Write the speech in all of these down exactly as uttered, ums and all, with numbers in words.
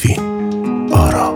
نگین آرا.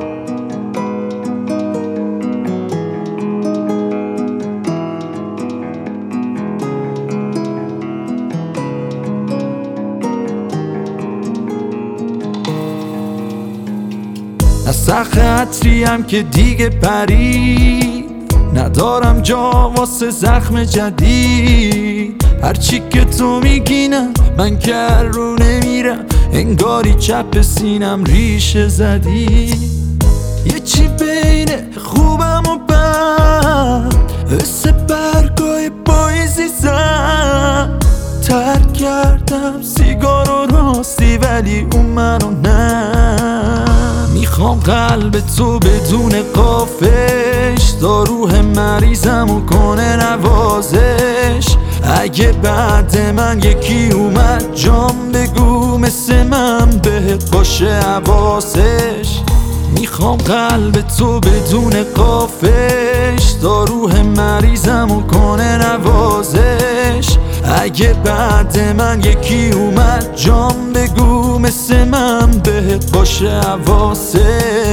از سخت عطریم که دیگه پرید، ندارم جا واسه زخم جدید. هرچی که تو میگینم من کر رو نمیرم، انگاری چپ سینم ریشه زدی. یه چی بین خوبم و بد، حس برگای پاییزی زد. ترک کردم سیگار و راستی ولی اون منو نه. میخوام قلب تو بدون قافش، تا روح مریضمو کنه نوازش. اگه بعد من یکی اومد جام بگو مثل من بهت باشه حواسش. میخوام قلب تو بدون قافش، تا روح مریضمو کنه نوازش. اگه بعد من یکی اومد جام بگو مثل من بهت باشه حواسش.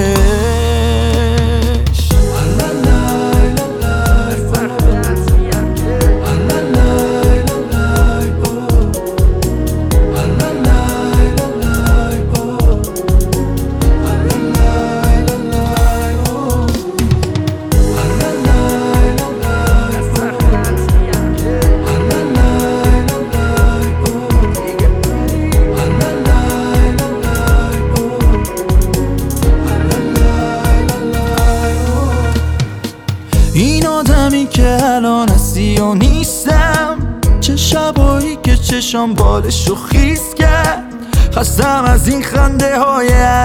این آدمی که الان هستی و نیستم، چه شبایی که چشام بالشو خیس کرد. خستم از این خنده های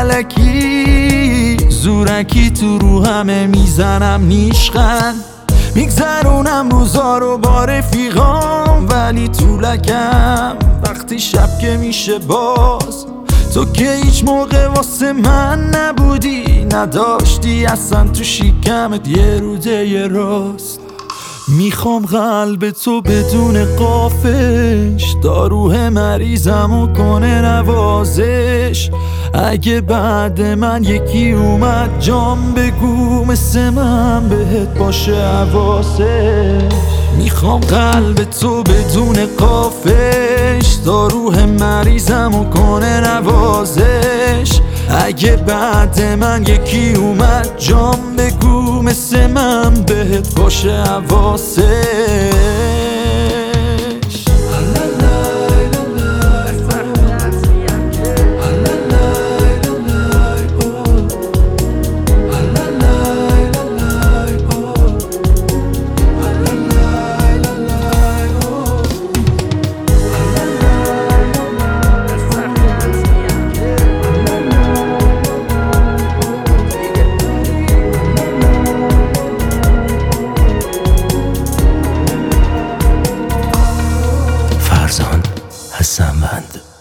الکی، زورکی تو رو همه میزنم نیشخند. میگذرونم روزا رو با رفیقام، ولی تو لگم وقتی شب که میشه باز. تو که هیچ موقع واسه من نبودی، نداشتی اصلا تو شکمت یه روده یه راست. میخوام قلب تو بدون قافش، تا روح مریضمو کنه نوازش. اگه بعد من یکی اومد جام بگو مثل من بهت باشه حواسش. میخوام قلب تو بدون قافش، تا روح مریضمو کنه نوازش. اگه بعد من یکی اومد جام بگو مثل من بهت باشه حواسش. فرزان حسن بند.